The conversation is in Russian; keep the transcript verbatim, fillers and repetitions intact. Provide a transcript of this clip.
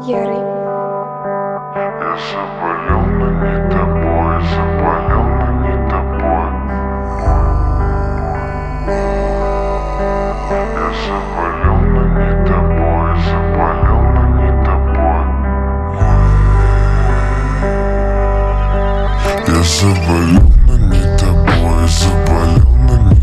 Ярый. Я заболел, но не тобой, заболел, но не тобой. Я заболел, но не тобой, заболел, но не тобой. Я заболел, но не тобой, заболел, но не